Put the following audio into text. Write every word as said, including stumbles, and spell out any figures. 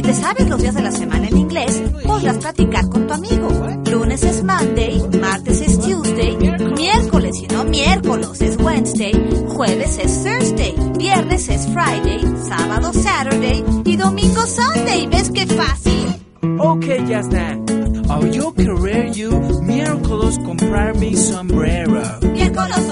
te sabes los días de la semana en inglés, podrás platicar con tu amigo. Lunes es Monday, martes es Tuesday, miércoles y no miércoles es Wednesday, jueves es Thursday, viernes es Friday, sábado Saturday y domingo Sunday. ¿Ves qué fácil? Okay, just that. Oh, yo querer you miércoles comprar mi sombrero. Miércoles